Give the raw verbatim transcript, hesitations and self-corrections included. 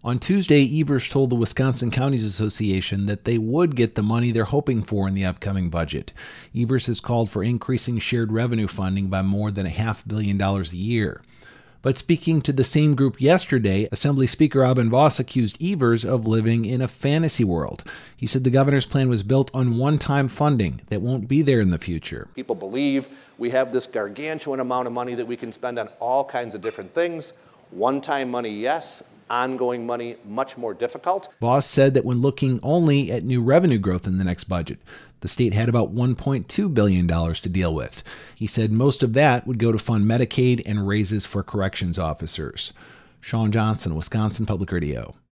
On Tuesday, Evers told the Wisconsin Counties Association that they would get the money they're hoping for in the upcoming budget. Evers has called for increasing shared revenue funding by more than a half billion dollars a year. But speaking to the same group yesterday, Assembly Speaker Aben Voss accused Evers of living in a fantasy world. He said the governor's plan was built on one-time funding that won't be there in the future. People believe we have this gargantuan amount of money that we can spend on all kinds of different things. One-time money, yes. Ongoing money, much more difficult. Voss said that when looking only at new revenue growth in the next budget, the state had about one point two billion dollars to deal with. He said most of that would go to fund Medicaid and raises for corrections officers. Sean Johnson, Wisconsin Public Radio.